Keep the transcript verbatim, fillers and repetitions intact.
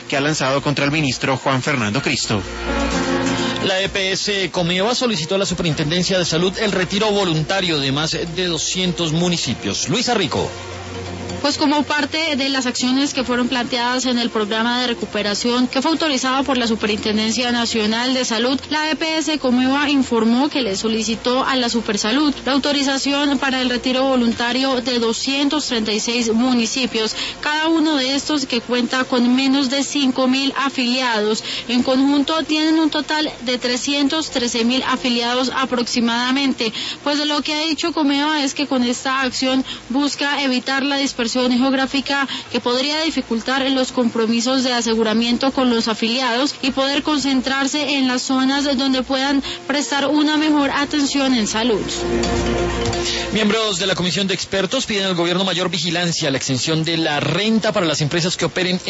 que ha lanzado contra el ministro Juan Fernando Cristo. La E P S Comeva solicitó a la Superintendencia de Salud el retiro voluntario de más de doscientos municipios. Luisa Rico. Pues como parte de las acciones que fueron planteadas en el programa de recuperación que fue autorizado por la Superintendencia Nacional de Salud, la E P S Comeva informó que le solicitó a la Supersalud la autorización para el retiro voluntario de doscientos treinta y seis municipios, cada uno de estos que cuenta con menos de cinco mil afiliados. En conjunto tienen un total de trescientos trece mil afiliados aproximadamente. Pues lo que ha dicho Comeva es que con esta acción busca evitar la dispersión geográfica que podría dificultar los compromisos de aseguramiento con los afiliados y poder concentrarse en las zonas donde puedan prestar una mejor atención en salud. Miembros de la Comisión de Expertos piden al gobierno mayor vigilancia a la extensión de la renta para las empresas que operen